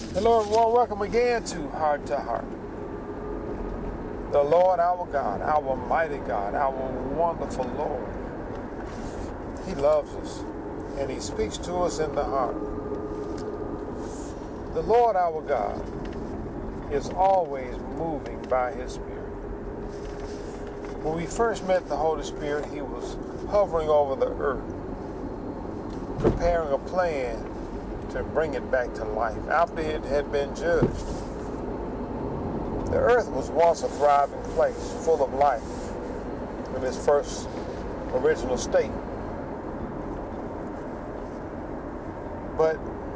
Hello everyone, welcome again to Heart to Heart. The Lord our God, our mighty God, our wonderful Lord. He loves us and He speaks to us in the heart. The Lord our God is always moving by His Spirit. When we first met the Holy Spirit, He was hovering over the earth, preparing a plan to bring it back to life after it had been judged. The earth was once a thriving place, full of life in its first original state. But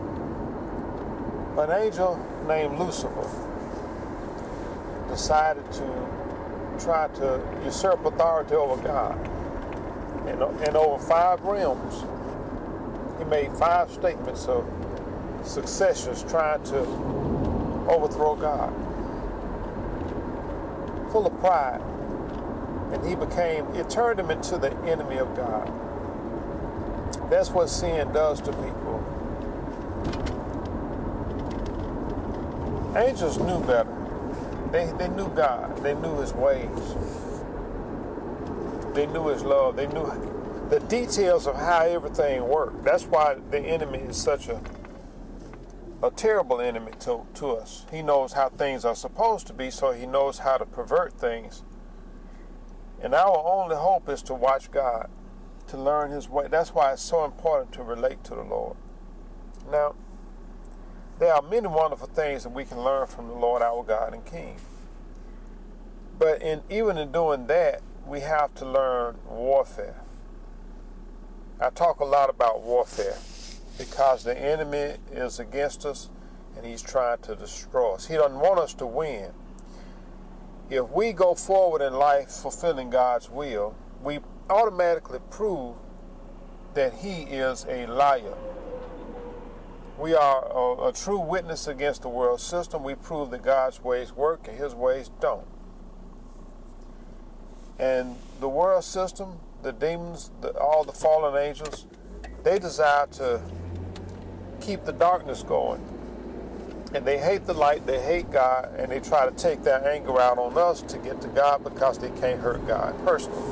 an angel named Lucifer decided to try to usurp authority over God. And over 5 realms, he made 5 statements of successors trying to overthrow God. Full of pride. And it turned him into the enemy of God. That's what sin does to people. Angels knew better. They knew God. They knew His ways. They knew His love. They knew the details of how everything worked. That's why the enemy is such a terrible enemy to us. He knows how things are supposed to be, so he knows how to pervert things. And our only hope is to watch God, to learn His way. That's why it's so important to relate to the Lord. Now, there are many wonderful things that we can learn from the Lord our God and King. But even in doing that, we have to learn warfare. I talk a lot about warfare because the enemy is against us and he's trying to destroy us. He doesn't want us to win. If we go forward in life fulfilling God's will, we automatically prove that He is a liar. We are a true witness against the world system. We prove that God's ways work and His ways don't. And the world system, the demons, all the fallen angels, they desire to keep the darkness going. And they hate the light, they hate God, and they try to take their anger out on us to get to God because they can't hurt God personally.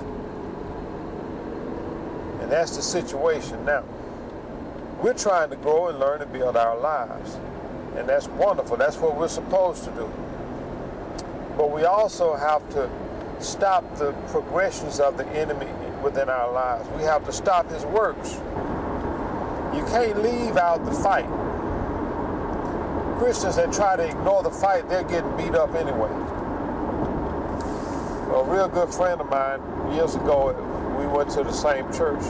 And that's the situation now. We're trying to grow and learn and build our lives. And that's wonderful. That's what we're supposed to do. But we also have to stop the progressions of the enemy within our lives. We have to stop his works. You can't leave out the fight. Christians that try to ignore the fight, they're getting beat up anyway. A real good friend of mine, years ago, we went to the same church.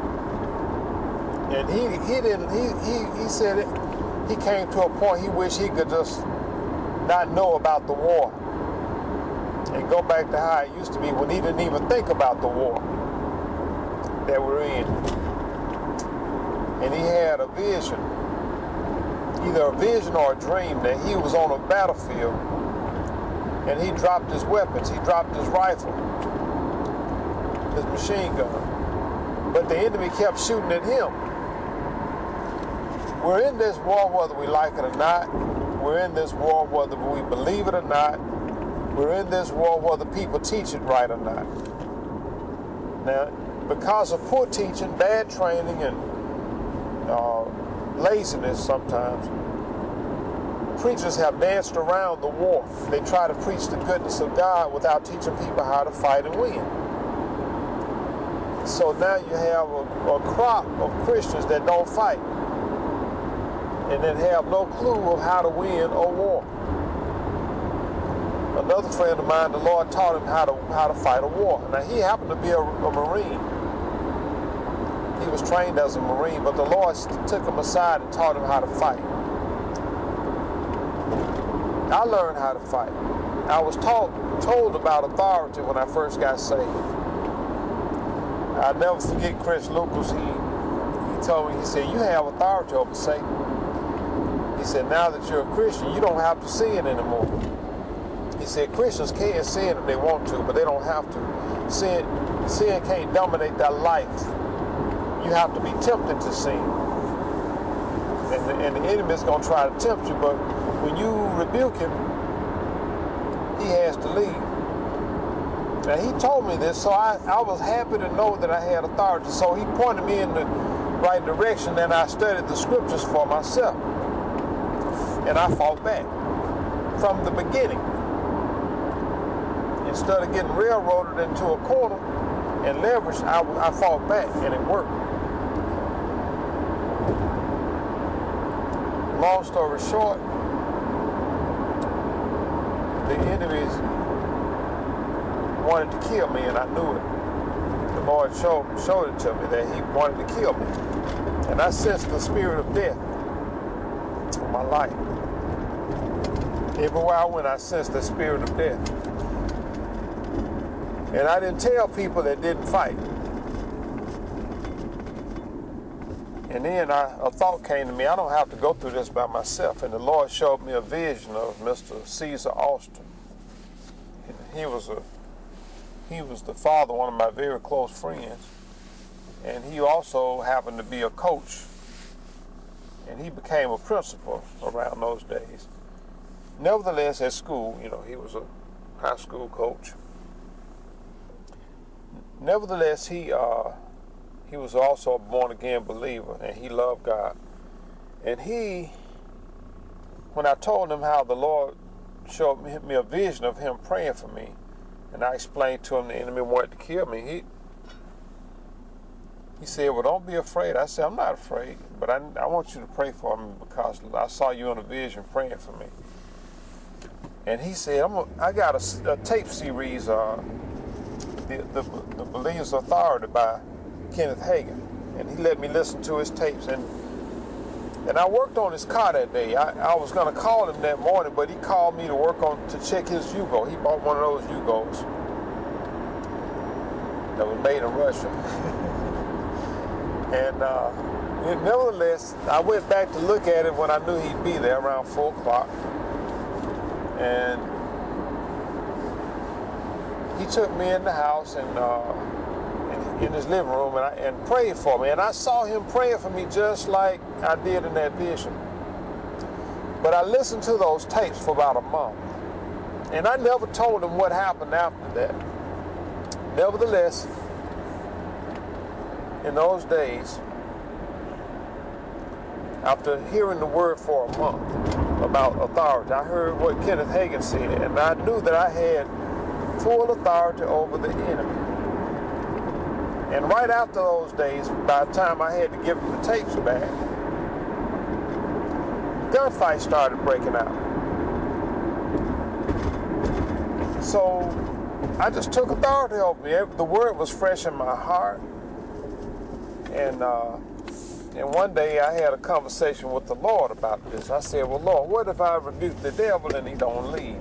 And he said it, he came to a point he wished he could just not know about the war and go back to how it used to be when he didn't even think about the war that we're in. And he had a vision, either a vision or a dream, that he was on a battlefield and he dropped his weapons. He dropped his rifle, his machine gun. But the enemy kept shooting at him. We're in this war whether we like it or not. We're in this war whether we believe it or not. We're in this war whether people teach it right or not. Now, because of poor teaching, bad training, and laziness sometimes, preachers have danced around the war. They try to preach the goodness of God without teaching people how to fight and win. So now you have a crop of Christians that don't fight and that have no clue of how to win a war. Another friend of mine, the Lord taught him how to fight a war. Now, he happened to be a Marine. He was trained as a Marine, but the Lord took him aside and taught him how to fight. I learned how to fight. I was told about authority when I first got saved. I'll never forget Chris Lucas. He told me, he said, "You have authority over Satan." He said, "Now that you're a Christian, you don't have to sin anymore." He said, "Christians can sin if they want to, but they don't have to. Sin can't dominate their life. You have to be tempted to sin. And the enemy is going to try to tempt you, but when you rebuke him, he has to leave. Now, he told me this, so I was happy to know that I had authority. So he pointed me in the right direction, and I studied the scriptures for myself. And I fought back from the beginning. Instead of getting railroaded into a corner and leveraged, I fought back, and it worked. Long story short, the enemies wanted to kill me, and I knew it. The Lord showed it to me that he wanted to kill me. And I sensed the spirit of death in my life. Everywhere I went, I sensed the spirit of death. And I didn't tell people that didn't fight. And then a thought came to me, I don't have to go through this by myself. And the Lord showed me a vision of Mr. Caesar Austin. He was the father of one of my very close friends. And he also happened to be a coach. And he became a principal around those days. Nevertheless, at school, he was a high school coach. Nevertheless, he was also a born-again believer, and he loved God. And when I told him how the Lord showed me a vision of him praying for me, and I explained to him the enemy wanted to kill me, he said, well, don't be afraid. I said, I'm not afraid, but I want you to pray for me because I saw you in a vision praying for me. And he said, I got a tape series, the Believer's Authority by Kenneth Hagin, and he let me listen to his tapes, and I worked on his car that day. I was going to call him that morning, but he called me to check his Yugo. He bought one of those Yugos that was made in Russia. And nevertheless, I went back to look at it when I knew he'd be there around 4 o'clock, and he took me in the house and in his living room and prayed for me. And I saw him praying for me just like I did in that vision. But I listened to those tapes for about a month. And I never told him what happened after that. Nevertheless, in those days, after hearing the word for a month about authority, I heard what Kenneth Hagin said, and I knew that I had full authority over the enemy. And right after those days, by the time I had to give him the tapes back, gunfights started breaking out. So I just took authority over me. The word was fresh in my heart. And one day I had a conversation with the Lord about this. I said, well, Lord, what if I rebuke the devil and he don't leave?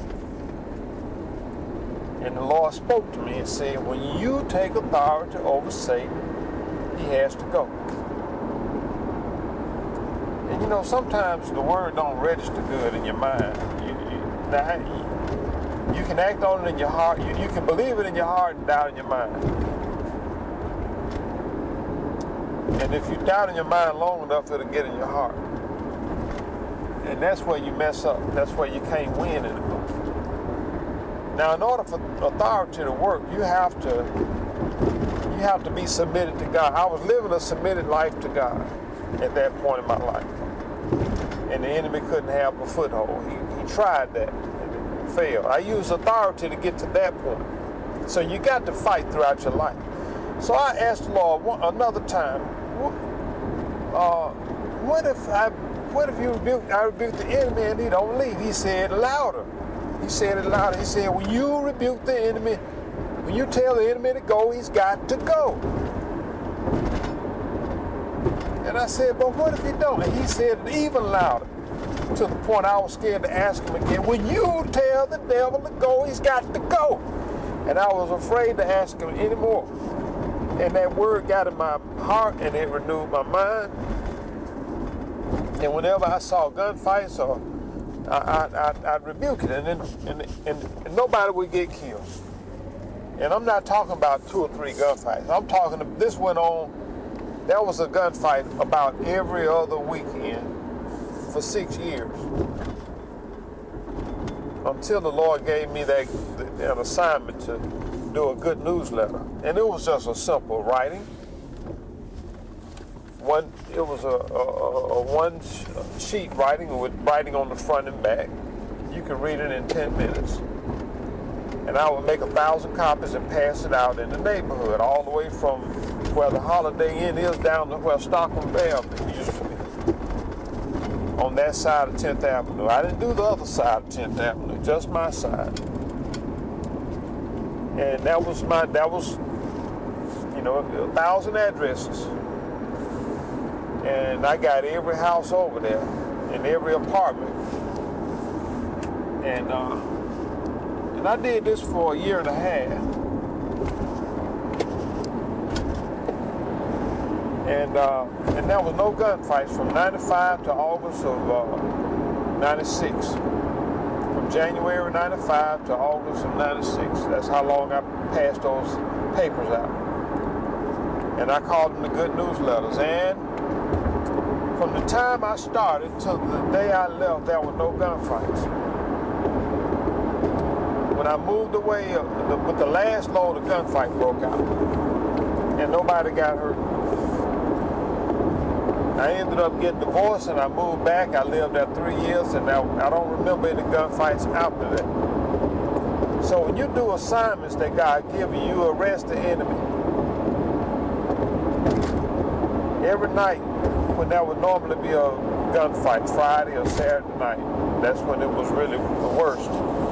And the Lord spoke to me and said, when you take authority over Satan, he has to go. And sometimes the word don't register good in your mind. You can act on it in your heart. You can believe it in your heart and doubt in your mind. And if you doubt in your mind long enough, it'll get in your heart. And that's where you mess up. That's where you can't win in it. Now, in order for authority to work, you have to be submitted to God. I was living a submitted life to God at that point in my life. And the enemy couldn't have a foothold. He tried that and it failed. I used authority to get to that point. So you got to fight throughout your life. So I asked the Lord another time, what if I rebuke the enemy and he don't leave? He said louder. He said it louder. He said, when you rebuke the enemy, when you tell the enemy to go, he's got to go. And I said, but what if he don't? And he said it even louder, to the point I was scared to ask him again. When you tell the devil to go, he's got to go. And I was afraid to ask him anymore. And that word got in my heart and it renewed my mind. And whenever I saw gunfights, I'd rebuke it, and nobody would get killed. And I'm not talking about 2 or 3 gunfights. I'm talking, this went on, there was a gunfight about every other weekend for 6 years. until the Lord gave me an assignment to do a good newsletter. And it was just a simple writing. It was a one sheet writing with writing on the front and back. You could read it in 10 minutes. And I would make 1,000 copies and pass it out in the neighborhood, all the way from where the Holiday Inn is down to where Stockholm Vale used to be, on that side of 10th Avenue. I didn't do the other side of 10th Avenue, just my side. And that was 1,000 addresses. And I got every house over there and every apartment. And I did this for a year and a half. And there was no gunfights from 95 to August of 96. From January 95 to August of 96. That's how long I passed those papers out. And I called them the good newsletters. And from the time I started till the day I left, there were no gunfights. When I moved away, with the last load, a gunfight broke out. And nobody got hurt. I ended up getting divorced and I moved back. I lived there 3 years and I don't remember any gunfights after that. So when you do assignments that God gives you, you arrest the enemy. Every night, when there would normally be a gunfight, Friday or Saturday night, that's when it was really the worst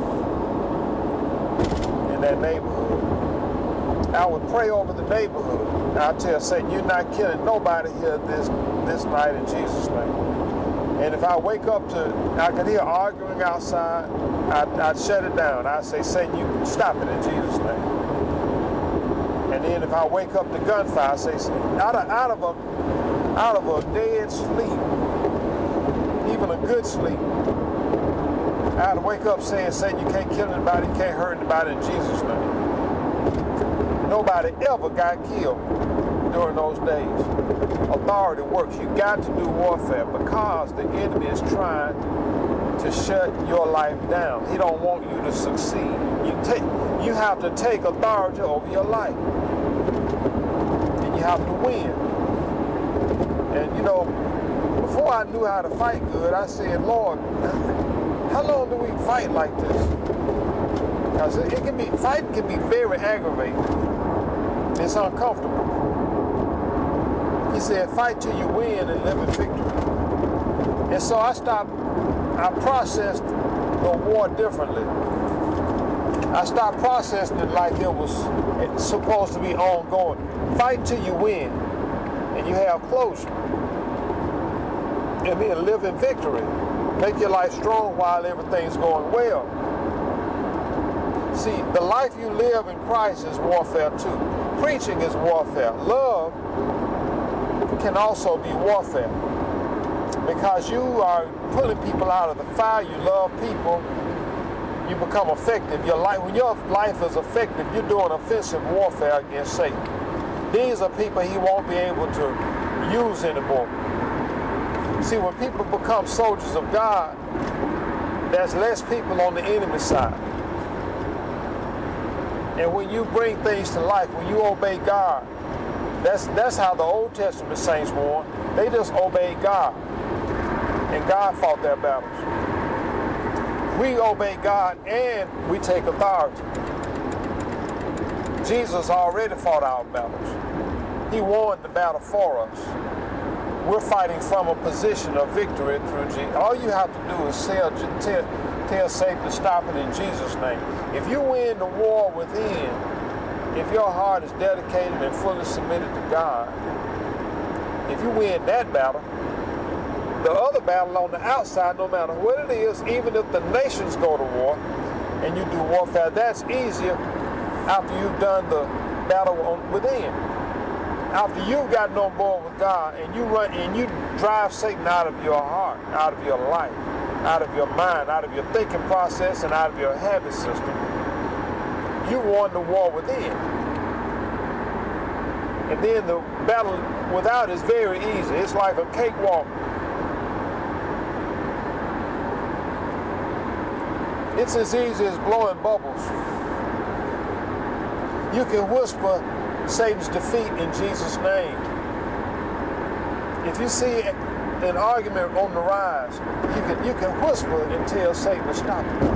in that neighborhood. I would pray over the neighborhood. I'd tell Satan, you're not killing nobody here this night in Jesus' name. And if I wake up I could hear arguing outside, I'd shut it down. I'd say, Satan, you stop it in Jesus' name. And then if I wake up to gunfire, I say, out of a dead sleep, even a good sleep, I'd wake up saying, Satan, you can't kill anybody, you can't hurt anybody in Jesus' name. Nobody ever got killed during those days. Authority works. You got to do warfare because the enemy is trying to shut your life down. He don't want you to succeed. You have to take authority over your life. And you have to win. And before I knew how to fight good, I said, Lord, how long do we fight like this? Because fighting can be very aggravating. It's uncomfortable. He said, fight till you win and live in victory. And so I processed the war differently. I stopped processing it like it's supposed to be ongoing. Fight till you win and you have closure. And then live in victory. Make your life strong while everything's going well. See, the life you live in Christ is warfare too. Preaching is warfare. Love can also be warfare. Because you are pulling people out of the fire, you love people, you become effective. When your life is effective, you're doing offensive warfare against Satan. These are people he won't be able to use anymore. See, when people become soldiers of God, there's less people on the enemy side. And when you bring things to life, when you obey God, that's how the Old Testament saints won. They just obeyed God. And God fought their battles. We obey God and we take authority. Jesus already fought our battles. He won the battle for us. We're fighting from a position of victory through Jesus. All you have to do is tell Satan to stop it in Jesus' name. If you win the war within, if your heart is dedicated and fully submitted to God, if you win that battle, the other battle on the outside, no matter what it is, even if the nations go to war and you do warfare, that's easier after you've done the battle within. After you've gotten on board with God and you drive Satan out of your heart, out of your life, out of your mind, out of your thinking process, and out of your habit system, you won the war within. And then the battle without is very easy. It's like a cakewalk. It's as easy as blowing bubbles. You can whisper Satan's defeat in Jesus' name. If you see an argument on the rise, you can whisper and tell Satan to stop it.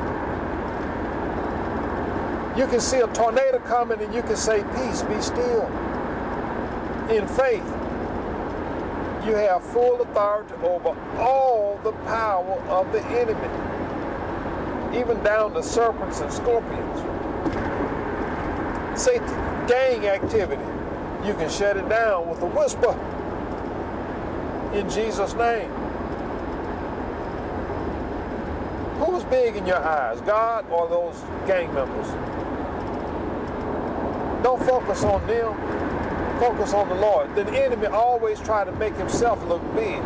You can see a tornado coming and you can say, peace, be still. In faith, you have full authority over all the power of the enemy, even down to serpents and scorpions. Say gang activity, you can shut it down with a whisper in Jesus' name. Who's big in your eyes, God or those gang members? Don't focus on them. Focus on the Lord. The enemy always tries to make himself look big.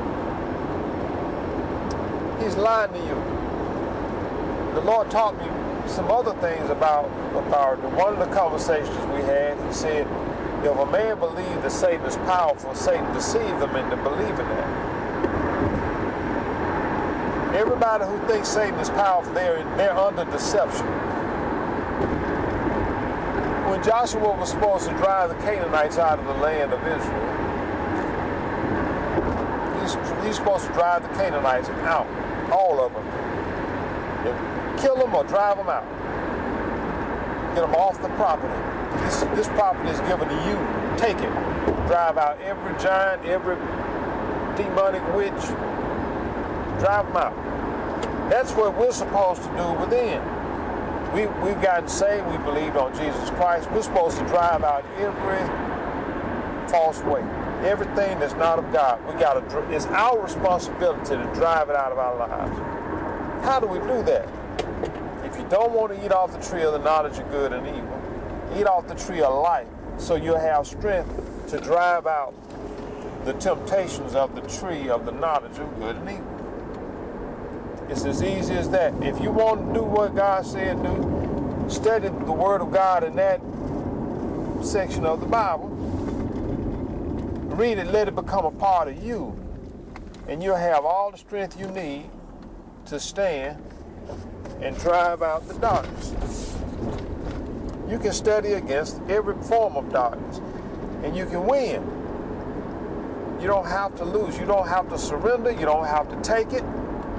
He's lying to you. The Lord taught me some other things about authority. One of the conversations we had, he said, if a man believes that Satan is powerful, Satan deceived them into believing that. Everybody who thinks Satan is powerful, they're under deception. When Joshua was supposed to drive the Canaanites out of the land of Israel, he's supposed to drive the Canaanites out, all of them. And kill them or drive them out. Get them off the property. This property is given to you. Take it. Drive out every giant, every demonic witch. Drive them out. That's what we're supposed to do within. We've gotten saved. We believed on Jesus Christ. We're supposed to drive out every false way, everything that's not of God. It's our responsibility to drive it out of our lives. How do we do that? If you don't want to eat off the tree of the knowledge of good and evil, eat off the tree of life, so you'll have strength to drive out the temptations of the tree of the knowledge of good and evil. It's as easy as that. If you want to do what God said do, study the Word of God in that section of the Bible. Read it, let it become a part of you, and you'll have all the strength you need to stand and drive out the darkness. You can study against every form of darkness, and you can win. You don't have to lose. You don't have to surrender. You don't have to take it.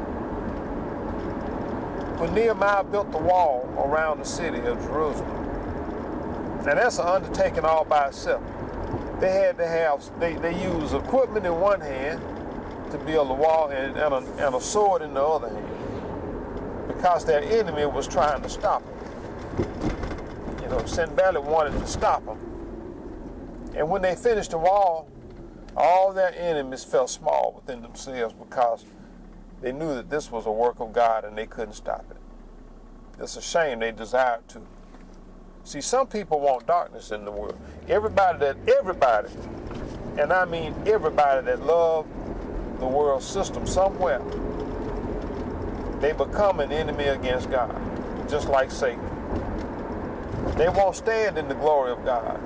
When Nehemiah built the wall around the city of Jerusalem, and that's an undertaking all by itself. They had to have, they used equipment in one hand to build the wall and a sword in the other hand, because their enemy was trying to stop them. You know, Sanballat wanted to stop them. And when they finished the wall, all their enemies felt small within themselves because they knew that this was a work of God and they couldn't stop it. It's a shame they desired to. See, some people want darkness in the world. Everybody, and I mean everybody that love the world system somewhere, they become an enemy against God, just like Satan. They won't stand in the glory of God.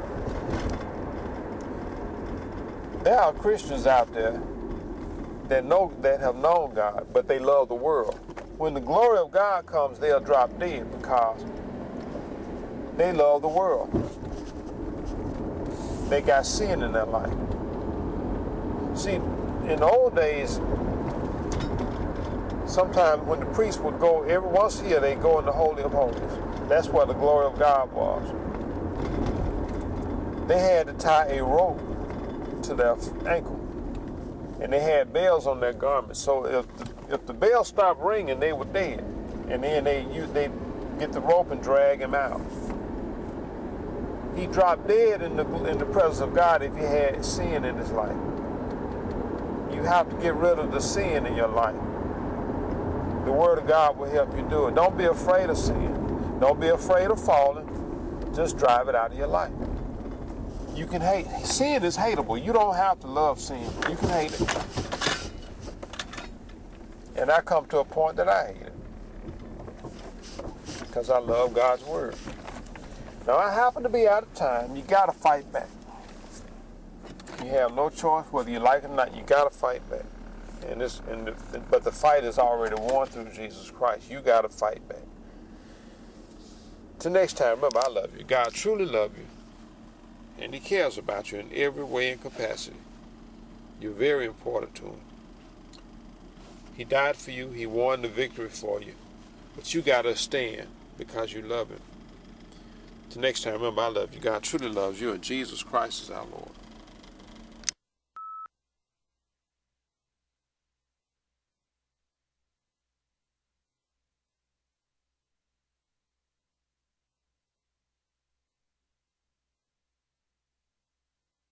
There are Christians out there that have known God, but they love the world. When the glory of God comes, they'll drop dead because they love the world. They got sin in their life. See, in the old days, sometimes when the priest would go, every once a year, they go in the Holy of Holies. That's where the glory of God was. They had to tie a rope to their ankle, and they had bells on their garments. So if the bell stopped ringing, they were dead. And then they get the rope and drag him out. He dropped dead in the presence of God if he had sin in his life. You have to get rid of the sin in your life. The Word of God will help you do it. Don't be afraid of sin. Don't be afraid of falling. Just drive it out of your life. You can hate. Sin is hateable. You don't have to love sin. You can hate it. And I come to a point that I hate it, because I love God's Word. Now, I happen to be out of time. You got to fight back. You have no choice whether you like it or not. You got to fight back. But the fight is already won through Jesus Christ. You got to fight back. Till next time, remember, I love you. God truly loves you. And he cares about you in every way and capacity. You're very important to him. He died for you. He won the victory for you. But you got to stand because you love him. Till next time, remember, I love you. God truly loves you, and Jesus Christ is our Lord.